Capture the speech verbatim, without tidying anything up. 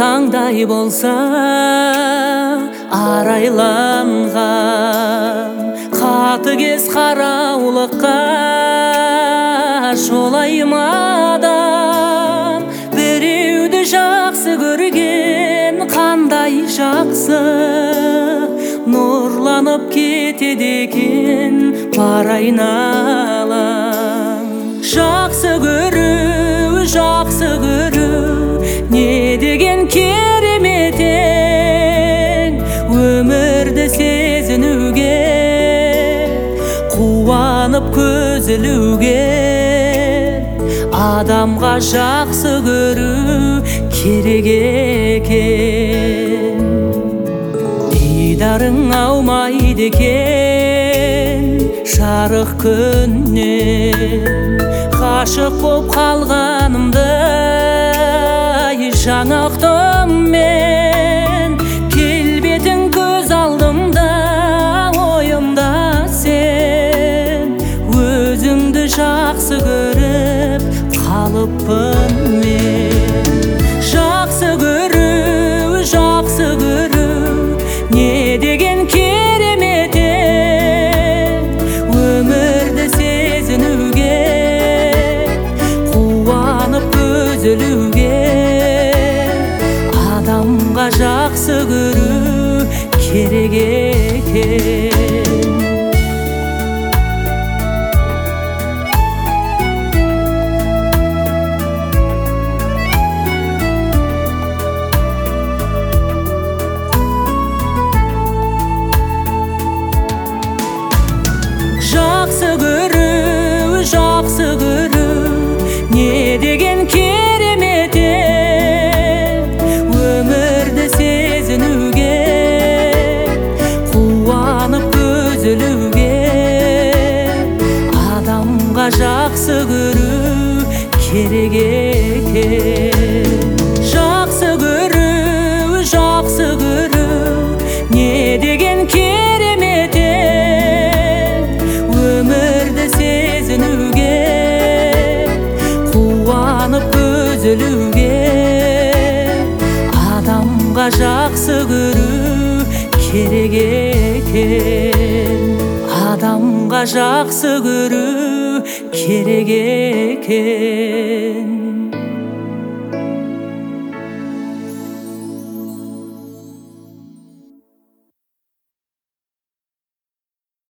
таңдай болса арайланған, қатыгез қараулыққа жолайма адам. Біреуді жақсы көрген қандай жақсы, нұрланып кетеді екен бар айналаң. Жақсы көру, жақсы көру, не деген керемет ең. Өмірді сезінуге, қуанып көз ілуге, адамға жақсы көру керек екен. Дидарың аумайды екен жарық күннен, ғашық боп қалғанымды жаңа ұқтым мен. Келбетің көз алдымда, ойымда сен, өзіңді жақсы көріп қалыппын мен. Жақсы көру, жақсы көру, не деген керемет ең. Өмірді сезінуге, қуанып көз ілуге, адамға жақсы көру керек екен. Жақсы көру, жақсы көру, не деген керемет ең. Өмірді сезінуге, қуанып көз ілуге, адамға жақсы көру керек екен. Жақсы көру, жақсы көру, не деген керемет ең. Өмірді сезінуге, қуанып көз ілуге, адамға жақсы көру керек екен. Адамға жақсы көру керек екен.